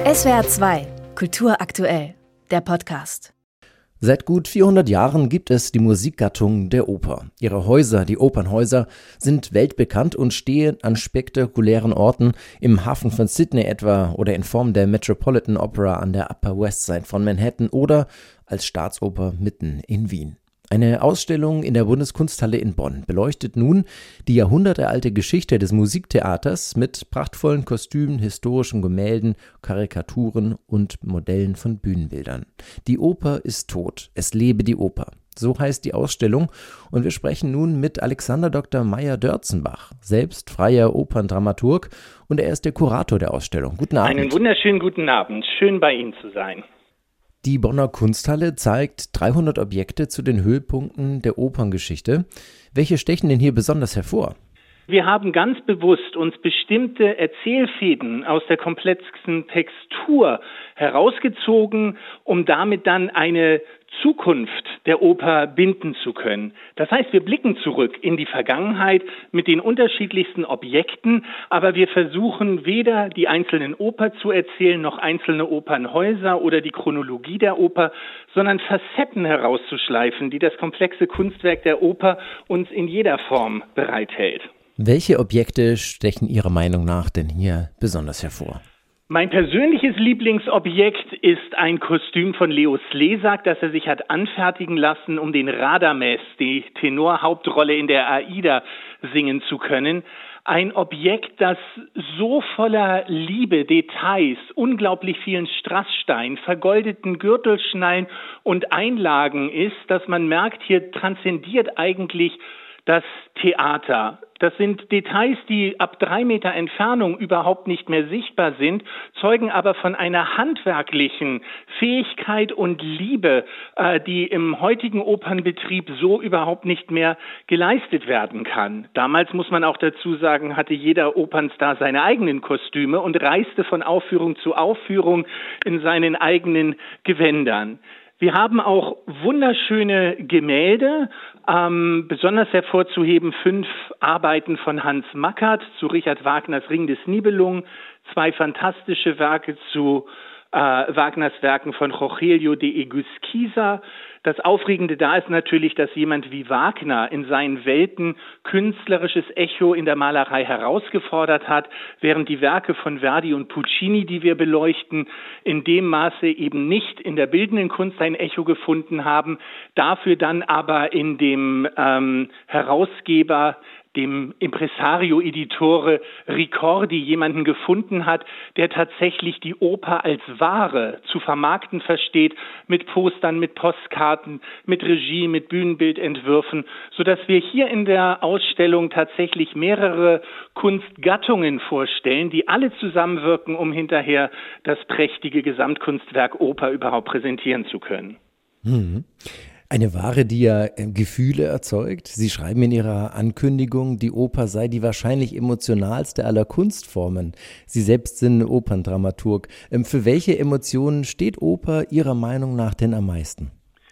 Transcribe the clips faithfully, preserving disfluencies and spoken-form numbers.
S W R zwei, Kultur aktuell, der Podcast. Seit gut vierhundert Jahren gibt es die Musikgattung der Oper. Ihre Häuser, die Opernhäuser, sind weltbekannt und stehen an spektakulären Orten, im Hafen von Sydney etwa oder in Form der Metropolitan Opera an der Upper West Side von Manhattan oder als Staatsoper mitten in Wien. Eine Ausstellung in der Bundeskunsthalle in Bonn beleuchtet nun die jahrhundertealte Geschichte des Musiktheaters mit prachtvollen Kostümen, historischen Gemälden, Karikaturen und Modellen von Bühnenbildern. Die Oper ist tot, es lebe die Oper. So heißt die Ausstellung und wir sprechen nun mit Alexander Doktor Meyer-Dörzenbach, selbst freier Operndramaturg, und er ist der Kurator der Ausstellung. Guten Abend. Einen wunderschönen guten Abend, schön bei Ihnen zu sein. Die Bonner Kunsthalle zeigt dreihundert Objekte zu den Höhepunkten der Operngeschichte. Welche stechen denn hier besonders hervor? Wir haben ganz bewusst uns bestimmte Erzählfäden aus der komplexen Textur herausgezogen, um damit dann eine Zukunft der Oper binden zu können. Das heißt, wir blicken zurück in die Vergangenheit mit den unterschiedlichsten Objekten, aber wir versuchen weder die einzelnen Oper zu erzählen, noch einzelne Opernhäuser oder die Chronologie der Oper, sondern Facetten herauszuschleifen, die das komplexe Kunstwerk der Oper uns in jeder Form bereithält. Welche Objekte stechen Ihrer Meinung nach denn hier besonders hervor? Mein persönliches Lieblingsobjekt ist ein Kostüm von Leo Slezak, das er sich hat anfertigen lassen, um den Radames, die Tenorhauptrolle in der Aida, singen zu können. Ein Objekt, das so voller Liebe, Details, unglaublich vielen Strasssteinen, vergoldeten Gürtelschnallen und Einlagen ist, dass man merkt, hier transzendiert eigentlich das Theater. Das sind Details, die ab drei Meter Entfernung überhaupt nicht mehr sichtbar sind, zeugen aber von einer handwerklichen Fähigkeit und Liebe, äh, die im heutigen Opernbetrieb so überhaupt nicht mehr geleistet werden kann. Damals, muss man auch dazu sagen, hatte jeder Opernstar seine eigenen Kostüme und reiste von Aufführung zu Aufführung in seinen eigenen Gewändern. Wir haben auch wunderschöne Gemälde, ähm, besonders hervorzuheben fünf Arbeiten von Hans Mackert zu Richard Wagners Ring des Nibelungen, zwei fantastische Werke zu äh, Wagners Werken von Rogelio de Egusquiza. Das Aufregende da ist natürlich, dass jemand wie Wagner in seinen Welten künstlerisches Echo in der Malerei herausgefordert hat, während die Werke von Verdi und Puccini, die wir beleuchten, in dem Maße eben nicht in der bildenden Kunst ein Echo gefunden haben, dafür dann aber in dem ähm, Herausgeber, dem Impresario Editore Ricordi, jemanden gefunden hat, der tatsächlich die Oper als Ware zu vermarkten versteht, mit Postern, mit Postkarten, mit Regie, mit Bühnenbildentwürfen, sodass wir hier in der Ausstellung tatsächlich mehrere Kunstgattungen vorstellen, die alle zusammenwirken, um hinterher das prächtige Gesamtkunstwerk Oper überhaupt präsentieren zu können. Hm. Eine Ware, die ja Gefühle erzeugt. Sie schreiben in Ihrer Ankündigung, die Oper sei die wahrscheinlich emotionalste aller Kunstformen. Sie selbst sind Operndramaturg. Für welche Emotionen steht Oper Ihrer Meinung nach denn am meisten?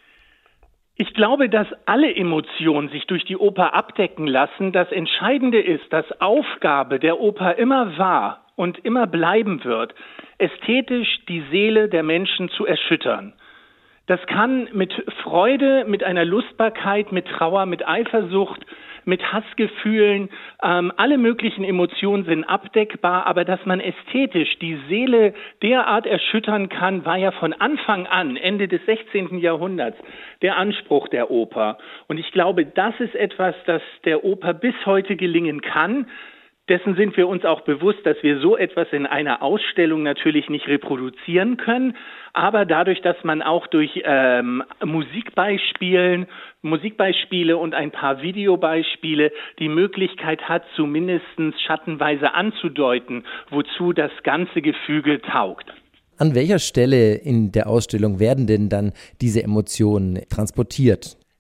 Ich glaube, dass alle Emotionen sich durch die Oper abdecken lassen. Das Entscheidende ist, dass Aufgabe der Oper immer war und immer bleiben wird, ästhetisch die Seele der Menschen zu erschüttern. Das kann mit Freude, mit einer Lustbarkeit, mit Trauer, mit Eifersucht, mit Hassgefühlen, ähm, alle möglichen Emotionen sind abdeckbar, aber dass man ästhetisch die Seele derart erschüttern kann, war ja von Anfang an, Ende des sechzehnten Jahrhunderts, der Anspruch der Oper. Und ich glaube, das ist etwas, das der Oper bis heute gelingen kann. Dessen sind wir uns auch bewusst, dass wir so etwas in einer Ausstellung natürlich nicht reproduzieren können, aber dadurch, dass man auch durch ähm, Musikbeispielen, Musikbeispiele und ein paar Videobeispiele die Möglichkeit hat, zumindest schattenweise anzudeuten, wozu das ganze Gefüge taugt. An welcher Stelle in der Ausstellung werden denn dann diese Emotionen transportiert?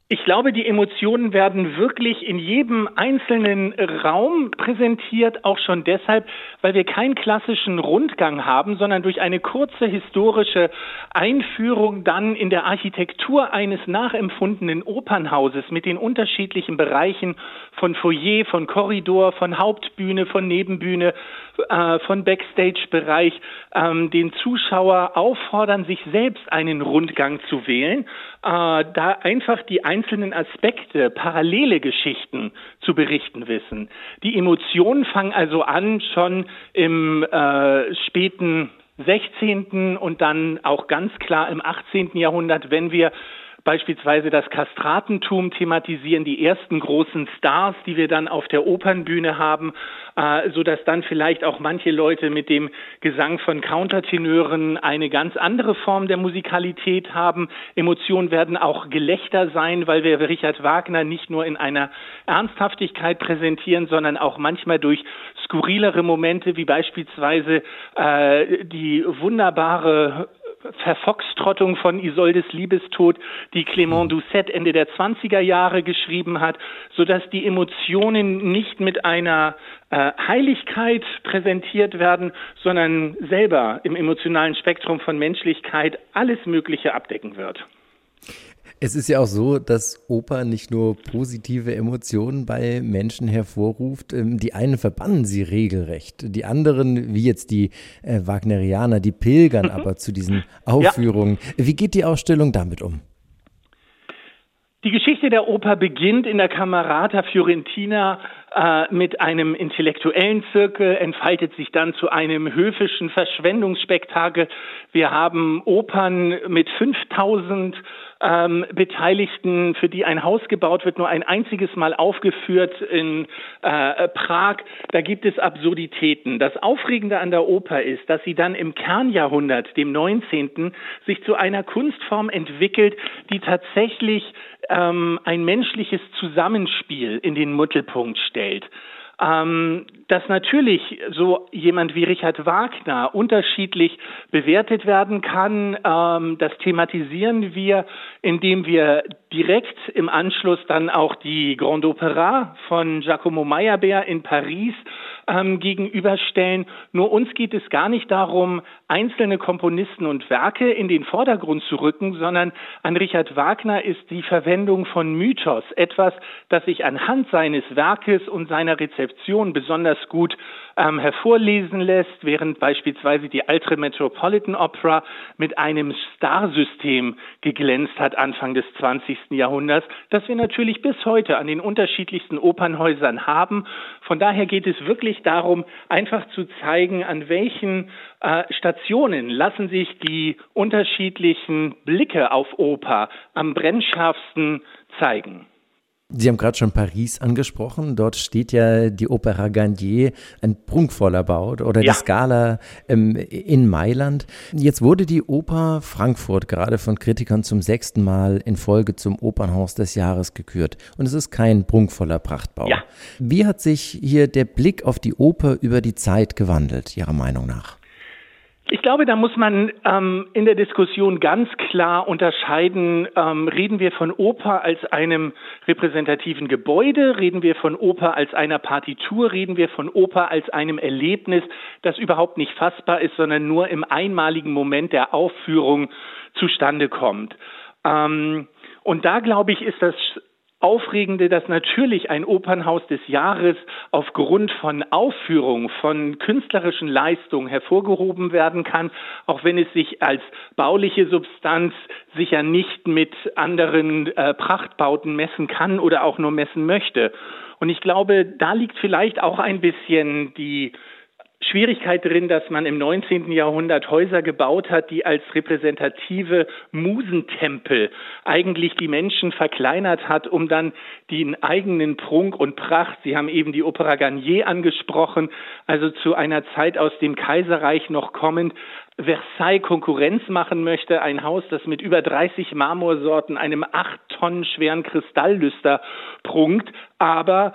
Ich glaube, die Emotionen werden wirklich in jedem einzelnen Raum präsentiert, auch schon deshalb, weil wir keinen klassischen Rundgang haben, sondern durch eine kurze historische Einführung dann in der Architektur eines nachempfundenen Opernhauses mit den unterschiedlichen Bereichen von Foyer, von Korridor, von Hauptbühne, von Nebenbühne, äh, von Backstage-Bereich ähm, den Zuschauer auffordern, sich selbst einen Rundgang zu wählen, äh, da einfach die einzelnen Aspekte, parallele Geschichten zu berichten wissen. Die Emotionen fangen also an schon im äh, späten sechzehnten und dann auch ganz klar im achtzehnten Jahrhundert, wenn wir beispielsweise das Kastratentum thematisieren, die ersten großen Stars, die wir dann auf der Opernbühne haben, äh, so dass dann vielleicht auch manche Leute mit dem Gesang von Countertenören eine ganz andere Form der Musikalität haben. Emotionen werden auch Gelächter sein, weil wir Richard Wagner nicht nur in einer Ernsthaftigkeit präsentieren, sondern auch manchmal durch skurrilere Momente, wie beispielsweise äh, die wunderbare Verfoxtrottung von Isoldes Liebestod, die Clément Doucet Ende der zwanziger Jahre geschrieben hat, sodass die Emotionen nicht mit einer äh, Heiligkeit präsentiert werden, sondern selber im emotionalen Spektrum von Menschlichkeit alles Mögliche abdecken wird. Es ist ja auch so, dass Oper nicht nur positive Emotionen bei Menschen hervorruft. Die einen verbannen sie regelrecht. Die anderen, wie jetzt die äh, Wagnerianer, die pilgern mhm. aber zu diesen Aufführungen. Ja. Wie geht die Ausstellung damit um? Die Geschichte der Oper beginnt in der Camerata Fiorentina äh, mit einem intellektuellen Zirkel, entfaltet sich dann zu einem höfischen Verschwendungsspektakel. Wir haben Opern mit fünftausend ähm, Beteiligten, für die ein Haus gebaut wird, nur ein einziges Mal aufgeführt in äh, Prag. Da gibt es Absurditäten. Das Aufregende an der Oper ist, dass sie dann im Kernjahrhundert, dem neunzehnten, sich zu einer Kunstform entwickelt, die tatsächlich ähm, ein menschliches Zusammenspiel in den Mittelpunkt stellt. Ähm, dass natürlich so jemand wie Richard Wagner unterschiedlich bewertet werden kann, ähm, das thematisieren wir, indem wir direkt im Anschluss dann auch die Grande Opéra von Giacomo Meyerbeer in Paris ähm, gegenüberstellen. Nur uns geht es gar nicht darum, einzelne Komponisten und Werke in den Vordergrund zu rücken, sondern an Richard Wagner ist die Verwendung von Mythos etwas, das sich anhand seines Werkes und seiner Rezeption besonders gut ähm, hervorlesen lässt, während beispielsweise die alte Metropolitan Opera mit einem Starsystem geglänzt hat Anfang des zwanzigsten Jahrhunderts, das wir natürlich bis heute an den unterschiedlichsten Opernhäusern haben. Von daher geht es wirklich darum, einfach zu zeigen, an welchen äh, Stationen lassen sich die unterschiedlichen Blicke auf Oper am brennschärfsten zeigen. Sie haben gerade schon Paris angesprochen. Dort steht ja die Opera Garnier, ein prunkvoller Bau, oder ja. die Scala ähm, in Mailand. Jetzt wurde die Oper Frankfurt gerade von Kritikern zum sechsten Mal in Folge zum Opernhaus des Jahres gekürt. Und es ist kein prunkvoller Prachtbau. Ja. Wie hat sich hier der Blick auf die Oper über die Zeit gewandelt, Ihrer Meinung nach? Ich glaube, da muss man ähm, in der Diskussion ganz klar unterscheiden, ähm, reden wir von Oper als einem repräsentativen Gebäude, reden wir von Oper als einer Partitur, reden wir von Oper als einem Erlebnis, das überhaupt nicht fassbar ist, sondern nur im einmaligen Moment der Aufführung zustande kommt. Ähm, und da, glaube ich, ist das Aufregende, dass natürlich ein Opernhaus des Jahres aufgrund von Aufführung, von künstlerischen Leistungen hervorgehoben werden kann, auch wenn es sich als bauliche Substanz sicher nicht mit anderen äh, Prachtbauten messen kann oder auch nur messen möchte. Und ich glaube, da liegt vielleicht auch ein bisschen die Schwierigkeit drin, dass man im neunzehnten Jahrhundert Häuser gebaut hat, die als repräsentative Musentempel eigentlich die Menschen verkleinert hat, um dann den eigenen Prunk und Pracht, Sie haben eben die Opera Garnier angesprochen, also zu einer Zeit aus dem Kaiserreich noch kommend, Versailles Konkurrenz machen möchte, ein Haus, das mit über dreißig Marmorsorten, einem acht Tonnen schweren Kristalllüster prunkt, aber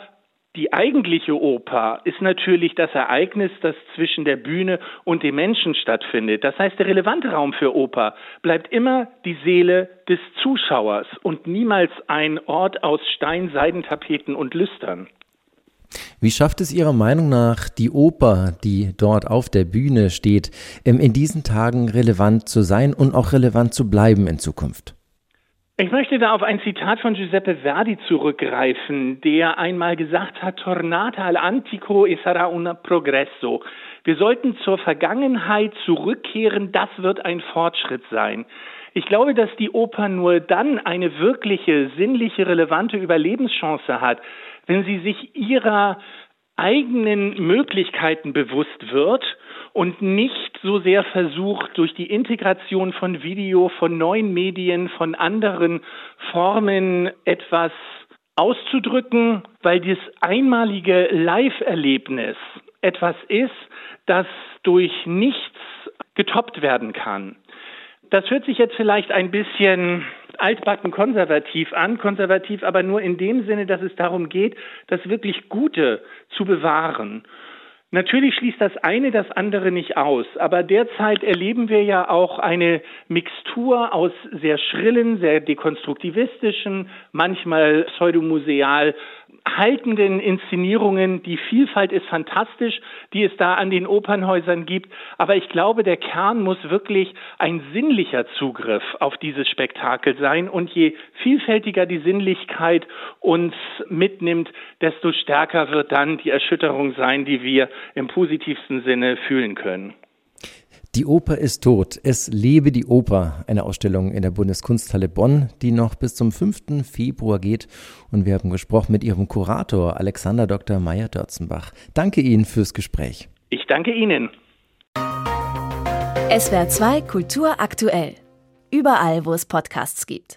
Die eigentliche Oper ist natürlich das Ereignis, das zwischen der Bühne und dem Menschen stattfindet. Das heißt, der relevante Raum für Oper bleibt immer die Seele des Zuschauers und niemals ein Ort aus Stein, Seidentapeten und Lüstern. Wie schafft es Ihrer Meinung nach die Oper, die dort auf der Bühne steht, in diesen Tagen relevant zu sein und auch relevant zu bleiben in Zukunft? Ich möchte da auf ein Zitat von Giuseppe Verdi zurückgreifen, der einmal gesagt hat, Tornata all'antico e sarà un progresso. Wir sollten zur Vergangenheit zurückkehren, das wird ein Fortschritt sein. Ich glaube, dass die Oper nur dann eine wirkliche, sinnliche, relevante Überlebenschance hat, wenn sie sich ihrer eigenen Möglichkeiten bewusst wird und nicht so sehr versucht, durch die Integration von Video, von neuen Medien, von anderen Formen etwas auszudrücken, weil das einmalige Live-Erlebnis etwas ist, das durch nichts getoppt werden kann. Das hört sich jetzt vielleicht ein bisschen altbacken konservativ an, konservativ aber nur in dem Sinne, dass es darum geht, das wirklich Gute zu bewahren. Natürlich schließt das eine das andere nicht aus, aber derzeit erleben wir ja auch eine Mixtur aus sehr schrillen, sehr dekonstruktivistischen, manchmal pseudomuseal haltenden Inszenierungen. Die Vielfalt ist fantastisch, die es da an den Opernhäusern gibt, aber ich glaube, der Kern muss wirklich ein sinnlicher Zugriff auf dieses Spektakel sein und je vielfältiger die Sinnlichkeit uns mitnimmt, desto stärker wird dann die Erschütterung sein, die wir im positivsten Sinne fühlen können. Die Oper ist tot. Es lebe die Oper. Eine Ausstellung in der Bundeskunsthalle Bonn, die noch bis zum fünften Februar geht. Und wir haben gesprochen mit ihrem Kurator Alexander Doktor Meyer-Dörzenbach. Danke Ihnen fürs Gespräch. Ich danke Ihnen. S W R zwei Kultur aktuell. Überall, wo es Podcasts gibt.